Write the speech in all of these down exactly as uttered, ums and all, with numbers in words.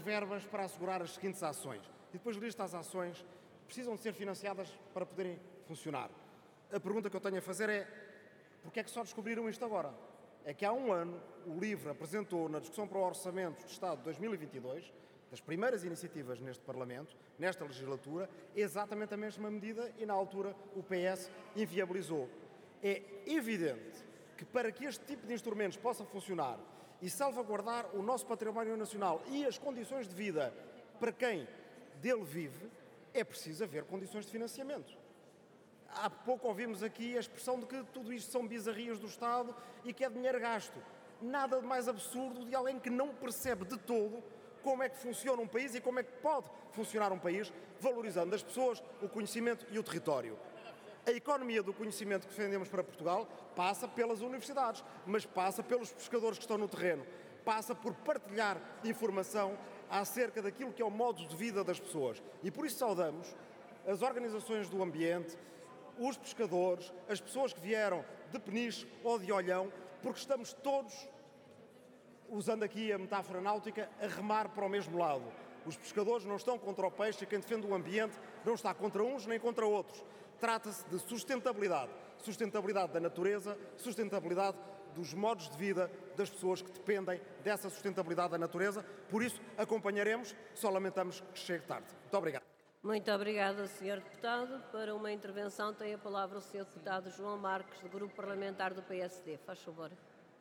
verbas para assegurar as seguintes ações. E depois lista as ações que precisam de ser financiadas para poderem funcionar. A pergunta que eu tenho a fazer é: porquê é que só descobriram isto agora? É que há um ano o LIVRE apresentou na discussão para o Orçamento de Estado de dois mil e vinte e dois, das primeiras iniciativas neste Parlamento, nesta legislatura, exatamente a mesma medida e na altura o P S inviabilizou. É evidente que para que este tipo de instrumentos possa funcionar e salvaguardar o nosso património nacional e as condições de vida para quem dele vive, é preciso haver condições de financiamento. Há pouco ouvimos aqui a expressão de que tudo isto são bizarrias do Estado e que é dinheiro gasto. Nada de mais absurdo de alguém que não percebe de todo como é que funciona um país e como é que pode funcionar um país, valorizando as pessoas, o conhecimento e o território. A economia do conhecimento que defendemos para Portugal passa pelas universidades, mas passa pelos pescadores que estão no terreno, passa por partilhar informação acerca daquilo que é o modo de vida das pessoas. E por isso saudamos as organizações do ambiente, os pescadores, as pessoas que vieram de Peniche ou de Olhão, porque estamos todos, usando aqui a metáfora náutica, a remar para o mesmo lado. Os pescadores não estão contra o peixe e quem defende o ambiente não está contra uns nem contra outros. Trata-se de sustentabilidade. Sustentabilidade da natureza, sustentabilidade dos modos de vida das pessoas que dependem dessa sustentabilidade da natureza. Por isso, acompanharemos, só lamentamos que chegue tarde. Muito obrigado. Muito obrigada, senhor Deputado. Para uma intervenção tem a palavra o senhor Deputado João Marques, do Grupo Parlamentar do P S D. Faz favor.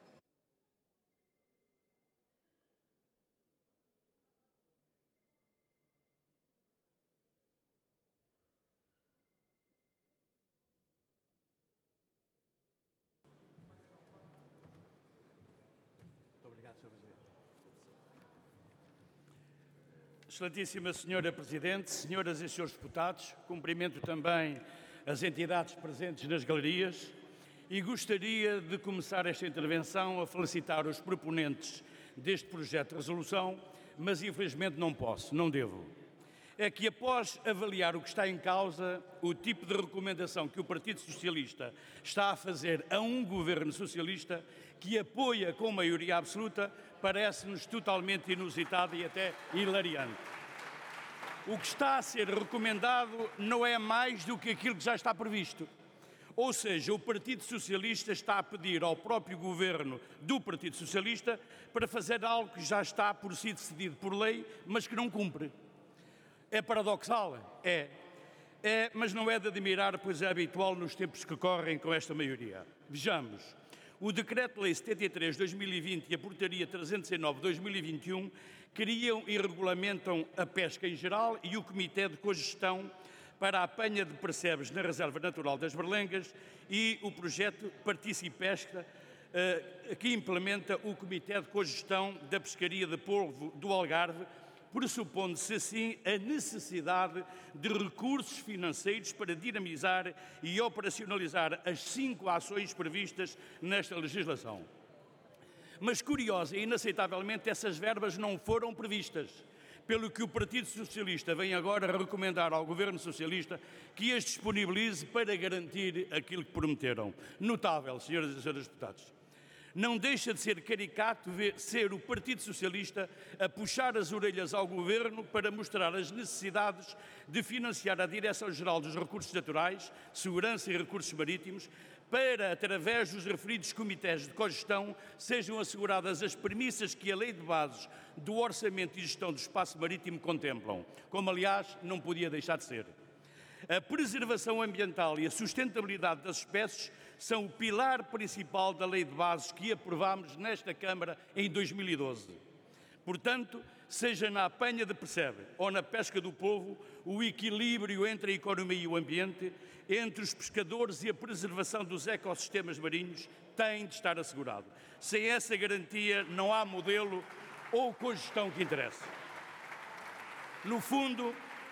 Excelentíssima Senhora Presidente, senhoras e senhores deputados, cumprimento também as entidades presentes nas galerias e gostaria de começar esta intervenção a felicitar os proponentes deste projeto de resolução, mas infelizmente não posso, não devo. É que após avaliar o que está em causa, o tipo de recomendação que o Partido Socialista está a fazer a um governo socialista que apoia com maioria absoluta, parece-nos totalmente inusitado e até hilariante. O que está a ser recomendado não é mais do que aquilo que já está previsto. Ou seja, o Partido Socialista está a pedir ao próprio governo do Partido Socialista para fazer algo que já está por si decidido por lei, mas que não cumpre. É paradoxal? É. É, mas não é de admirar, pois é habitual nos tempos que correm com esta maioria. Vejamos. O Decreto-Lei setenta e três de dois mil e vinte e a Portaria trezentos e nove de dois mil e vinte e um criam e regulamentam a pesca em geral e o Comitê de Cogestão para a apanha de percebes na Reserva Natural das Berlengas e o projeto Participesca, que implementa o Comitê de Cogestão da Pescaria de Polvo do Algarve, pressupondo-se assim a necessidade de recursos financeiros para dinamizar e operacionalizar as cinco ações previstas nesta legislação. Mas, curiosa e inaceitavelmente, essas verbas não foram previstas, pelo que o Partido Socialista vem agora recomendar ao Governo Socialista que as disponibilize para garantir aquilo que prometeram. Notável, senhoras e senhores deputados. Não deixa de ser caricato ver, ser o Partido Socialista a puxar as orelhas ao Governo para mostrar as necessidades de financiar a Direção-Geral dos Recursos Naturais, Segurança e Recursos Marítimos, para, através dos referidos comitês de cogestão, sejam asseguradas as premissas que a Lei de Bases do Orçamento e Gestão do Espaço Marítimo contemplam, como, aliás, não podia deixar de ser. A preservação ambiental e a sustentabilidade das espécies são o pilar principal da Lei de Bases que aprovámos nesta Câmara em dois mil e doze. Portanto, seja na apanha de percebe ou na pesca do polvo, o equilíbrio entre a economia e o ambiente, entre os pescadores e a preservação dos ecossistemas marinhos tem de estar assegurado. Sem essa garantia, não há modelo ou cogestão que interesse. No fundo,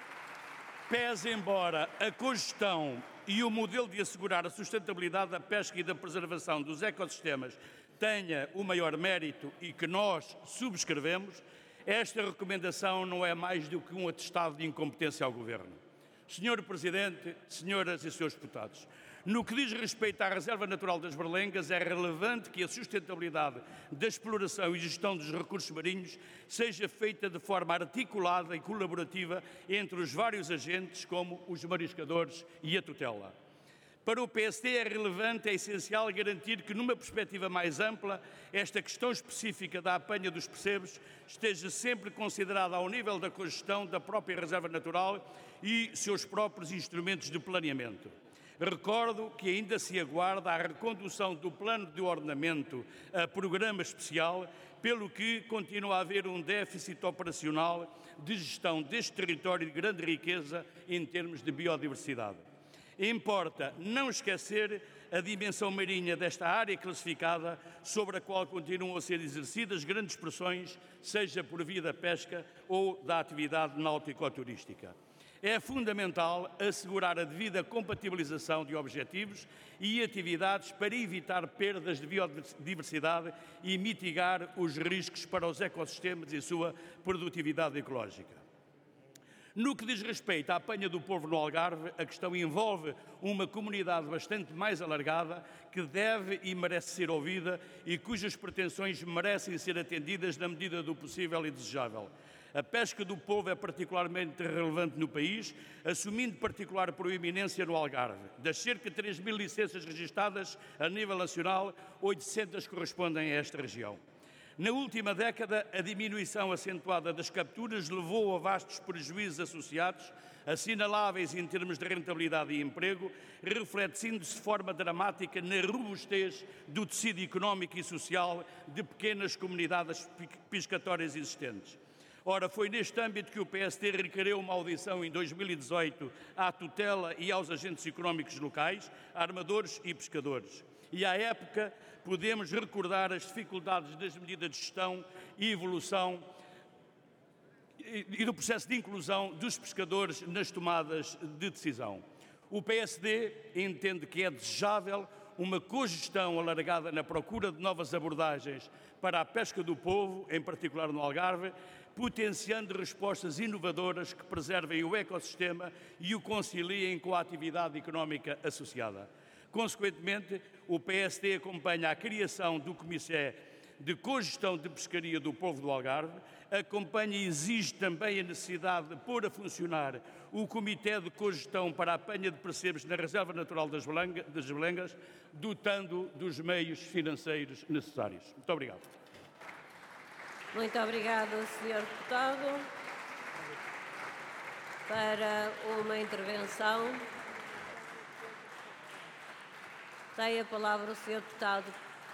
pese embora a cogestão e o modelo de assegurar a sustentabilidade da pesca e da preservação dos ecossistemas tenha o maior mérito e que nós subscrevemos, esta recomendação não é mais do que um atestado de incompetência ao Governo. Senhor Presidente, senhoras e senhores deputados, No que diz respeito à Reserva Natural das Berlengas, é relevante que a sustentabilidade da exploração e gestão dos recursos marinhos seja feita de forma articulada e colaborativa entre os vários agentes, como os mariscadores e a tutela. Para o P S D é relevante, é essencial garantir que, numa perspectiva mais ampla, esta questão específica da apanha dos percebes esteja sempre considerada ao nível da cogestão da própria Reserva Natural e seus próprios instrumentos de planeamento. Recordo que ainda se aguarda a recondução do plano de ordenamento a programa especial, pelo que continua a haver um déficit operacional de gestão deste território de grande riqueza em termos de biodiversidade. Importa não esquecer a dimensão marinha desta área classificada, sobre a qual continuam a ser exercidas grandes pressões, seja por via da pesca ou da atividade náutico-turística. É fundamental assegurar a devida compatibilização de objetivos e atividades para evitar perdas de biodiversidade e mitigar os riscos para os ecossistemas e sua produtividade ecológica. No que diz respeito à apanha do polvo no Algarve, a questão envolve uma comunidade bastante mais alargada que deve e merece ser ouvida e cujas pretensões merecem ser atendidas na medida do possível e desejável. A pesca do polvo é particularmente relevante no país, assumindo particular proeminência no Algarve. Das cerca de três mil licenças registadas a nível nacional, oitocentas correspondem a esta região. Na última década, a diminuição acentuada das capturas levou a vastos prejuízos associados, assinaláveis em termos de rentabilidade e emprego, refletindo-se de forma dramática na robustez do tecido económico e social de pequenas comunidades pescatórias existentes. Ora, foi neste âmbito que o P S D requereu uma audição em dois mil e dezoito à tutela e aos agentes económicos locais, armadores e pescadores. E, à época, podemos recordar as dificuldades das medidas de gestão e evolução e do processo de inclusão dos pescadores nas tomadas de decisão. O P S D entende que é desejável uma cogestão alargada na procura de novas abordagens para a pesca do polvo, em particular no Algarve, potenciando respostas inovadoras que preservem o ecossistema e o conciliem com a atividade económica associada. Consequentemente, o P S D acompanha a criação do Comitê de Cogestão de Pescaria do Polvo do Algarve, acompanha e exige também a necessidade de pôr a funcionar o Comitê de Cogestão para a apanha de percebes na Reserva Natural das Berlengas, dotando dos meios financeiros necessários. Muito obrigado. Muito obrigada, senhor Deputado. Para uma intervenção, tem a palavra o senhor Deputado.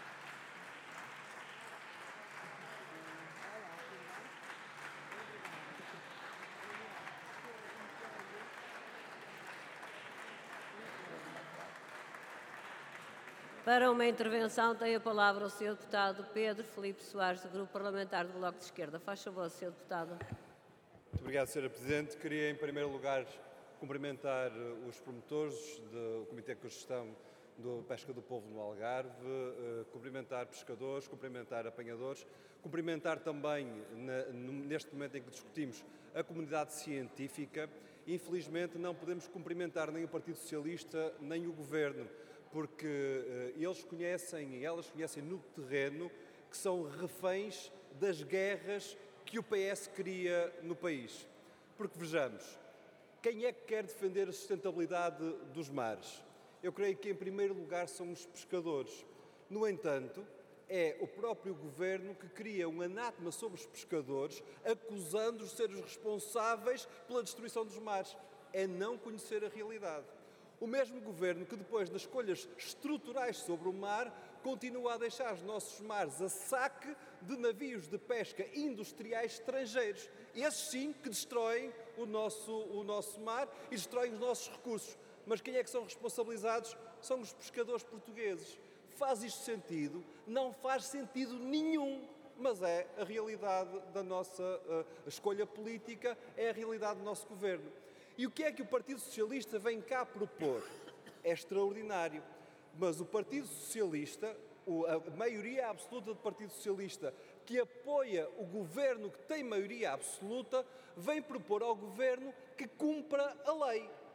Para uma intervenção, tem a palavra o senhor Deputado Pedro Filipe Soares, do Grupo Parlamentar do Bloco de Esquerda. Faz favor, senhor Deputado. Muito obrigado, senhora Presidente. Queria, em primeiro lugar, cumprimentar os promotores do Comitê de Cogestão da Pesca do Polvo no Algarve, cumprimentar pescadores, cumprimentar apanhadores, cumprimentar também, neste momento em que discutimos, a comunidade científica. Infelizmente, não podemos cumprimentar nem o Partido Socialista, nem o Governo, porque uh, eles conhecem e elas conhecem no terreno que são reféns das guerras que o P S cria no país. Porque, vejamos, quem é que quer defender a sustentabilidade dos mares? Eu creio que, em primeiro lugar, são os pescadores. No entanto, é o próprio Governo que cria um anátema sobre os pescadores, acusando-os de serem os responsáveis pela destruição dos mares. É não conhecer a realidade. O mesmo Governo que, depois das escolhas estruturais sobre o mar, continua a deixar os nossos mares a saque de navios de pesca industriais estrangeiros. Esses sim que destroem o nosso, o nosso mar e destroem os nossos recursos. Mas quem é que são responsabilizados? São os pescadores portugueses. Faz isto sentido? Não faz sentido nenhum. Mas é a realidade da nossa uh, escolha política, é a realidade do nosso Governo. E o que é que o Partido Socialista vem cá propor? É extraordinário. Mas o Partido Socialista, a maioria absoluta do Partido Socialista, que apoia o Governo que tem maioria absoluta, vem propor ao Governo que cumpra a lei.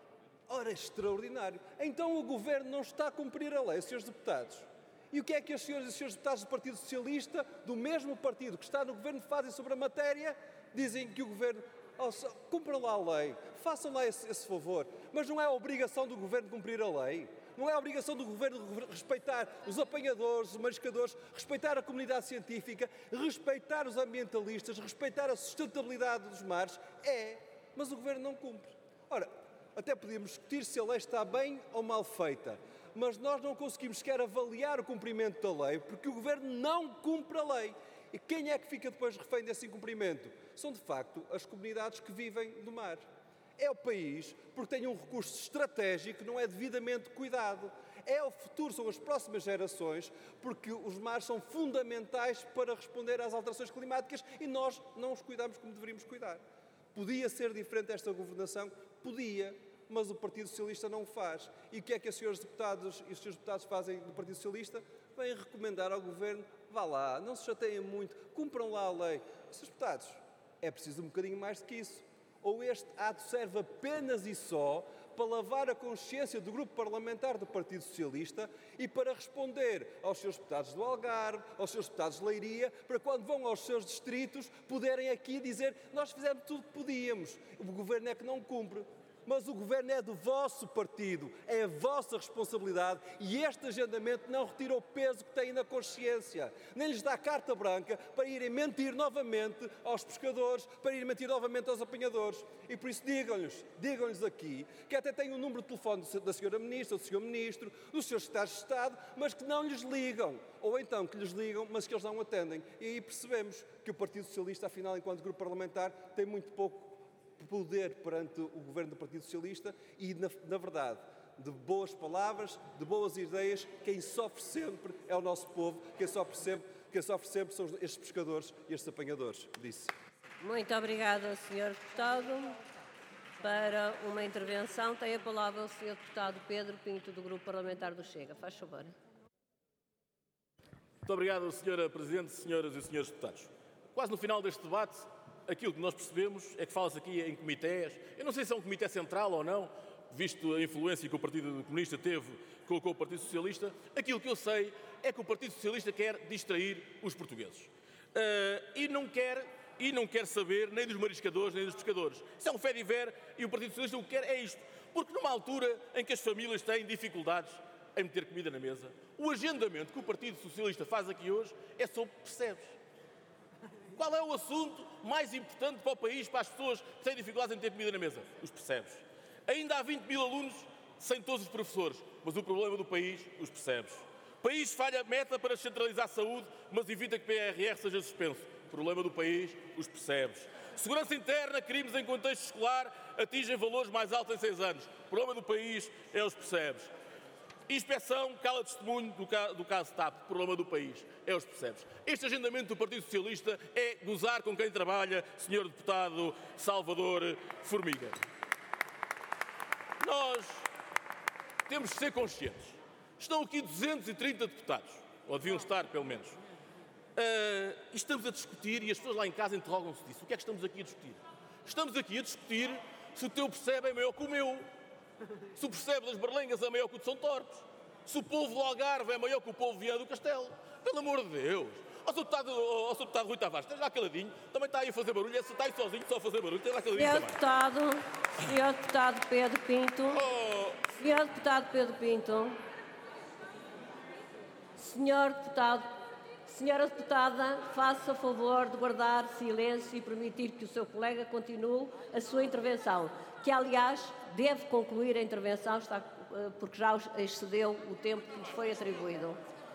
Ora, é extraordinário. Então o Governo não está a cumprir a lei, senhores deputados. E o que é que os senhores e senhores deputados do Partido Socialista, do mesmo partido que está no Governo, fazem sobre a matéria? Dizem que o Governo... Oh, cumpram lá a lei, façam lá esse, esse favor. Mas não é a obrigação do Governo cumprir a lei? Não é a obrigação do Governo respeitar os apanhadores, os mariscadores, respeitar a comunidade científica, respeitar os ambientalistas, respeitar a sustentabilidade dos mares? É, mas o Governo não cumpre. Ora, até podíamos discutir se a lei está bem ou mal feita, mas nós não conseguimos sequer avaliar o cumprimento da lei, porque o Governo não cumpre a lei. E quem é que fica depois refém desse incumprimento? São, de facto, as comunidades que vivem do mar. É o país, porque tem um recurso estratégico que não é devidamente cuidado. É o futuro, são as próximas gerações, porque os mares são fundamentais para responder às alterações climáticas e nós não os cuidamos como deveríamos cuidar. Podia ser diferente esta governação? Podia, mas o Partido Socialista não o faz. E o que é que os senhores deputados e os senhores deputados fazem do Partido Socialista? Vêm recomendar ao Governo, vá lá, não se chateiem muito, cumpram lá a lei. senhores deputados, é preciso um bocadinho mais do que isso. Ou este ato serve apenas e só para lavar a consciência do grupo parlamentar do Partido Socialista e para responder aos seus deputados do Algarve, aos seus deputados de Leiria, para quando vão aos seus distritos poderem aqui dizer nós fizemos tudo o que podíamos, o Governo é que não cumpre. Mas o Governo é do vosso partido, é a vossa responsabilidade e este agendamento não retira o peso que têm na consciência, nem lhes dá carta branca para irem mentir novamente aos pescadores, para irem mentir novamente aos apanhadores. E por isso digam-lhes, digam-lhes aqui, que até têm o número de telefone da senhora Ministra, do senhor Ministro, dos seus secretários de Estado, mas que não lhes ligam. Ou então que lhes ligam, mas que eles não atendem. E aí percebemos que o Partido Socialista, afinal, enquanto grupo parlamentar, tem muito pouco poder perante o Governo do Partido Socialista e, na, na verdade, de boas palavras, de boas ideias, quem sofre sempre é o nosso povo, quem sofre sempre, quem sofre sempre são estes pescadores e estes apanhadores, disse. Muito obrigada, senhor Deputado. Para uma intervenção tem a palavra o senhor Deputado Pedro Pinto, do Grupo Parlamentar do Chega. Faz favor. Muito obrigado, senhora Presidente, senhoras e senhores deputados. Quase no final deste debate, aquilo que nós percebemos é que fala-se aqui em comitês. Eu não sei se é um comitê central ou não, visto a influência que o Partido Comunista teve com o Partido Socialista. Aquilo que eu sei é que o Partido Socialista quer distrair os portugueses. Uh, e, não quer, e não quer saber nem dos mariscadores nem dos pescadores. Isso é um fé-de-ver e o Partido Socialista o que quer é isto. Porque numa altura em que as famílias têm dificuldades em meter comida na mesa, o agendamento que o Partido Socialista faz aqui hoje é sobre percebes. Qual é o assunto mais importante para o país, para as pessoas que têm dificuldades em ter comida na mesa? Os percebes. Ainda há vinte mil alunos sem todos os professores, mas o problema do país, os percebes. O país falha a meta para descentralizar a saúde, mas evita que o P R R seja suspenso. O problema do país, os percebes. Segurança interna, crimes em contexto escolar atingem valores mais altos em seis anos. O problema do país é os percebes. Inspeção, cala testemunho do, ca do caso TAP, problema do país, é os percebes. Este agendamento do Partido Socialista é gozar com quem trabalha, senhor Deputado Salvador Formiga. Nós temos de ser conscientes. Estão aqui duzentos e trinta deputados, ou deviam estar, pelo menos. Uh, e estamos a discutir, e as pessoas lá em casa interrogam-se disso. O que é que estamos aqui a discutir? Estamos aqui a discutir se o teu percebe é maior que o meu. Se o percebe das Berlengas é maior que o de São Torres, se o povo do Algarve é maior que o povo de Viana do Castelo, pelo amor de Deus. Ó senhor Deputado, ó, senhor Deputado Rui Tavares, esteja lá caladinho, também está aí a fazer barulho, esse está aí sozinho só a fazer barulho, esteja lá caladinho senhor também. Deputado, senhor Deputado Pedro Pinto, Oh. senhor Deputado Pedro Pinto, senhor Deputado, senhora Deputada, faça favor de guardar silêncio e permitir que o seu colega continue a sua intervenção, que aliás deve concluir a intervenção, está, porque já excedeu o tempo que lhes foi atribuído.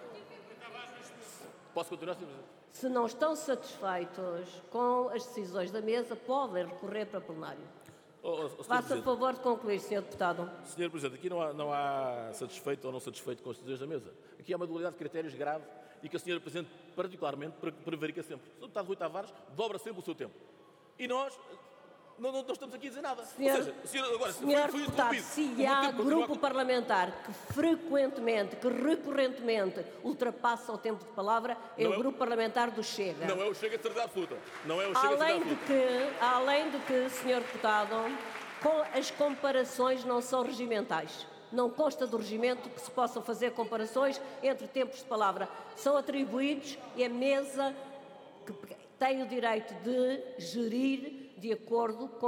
Posso continuar, senhor Presidente? Se não estão satisfeitos com as decisões da mesa, podem recorrer para plenário. Oh, oh, Faça favor de concluir, senhor Deputado. senhor Presidente, aqui não há, não há satisfeito ou não satisfeito com as decisões da mesa. Aqui há uma dualidade de critérios grave e que a senhora Presidente, particularmente, prevarica sempre. O senhor Deputado Rui Tavares dobra sempre o seu tempo. E nós não, não, não estamos aqui a dizer nada. Senhor, Ou seja, senhor, agora, senhor fui, fui Deputado, se há grupo parlamentar que frequentemente, que recorrentemente ultrapassa o tempo de palavra, é não o é grupo parlamentar do Chega. Não é o Chega de certeza absoluta. Não é o Chega de certeza Além de absoluta. que, além de que, senhor Deputado, As comparações não são regimentais. Não consta do regimento que se possam fazer comparações entre tempos de palavra. São atribuídos e a mesa que tem o direito de gerir de acordo com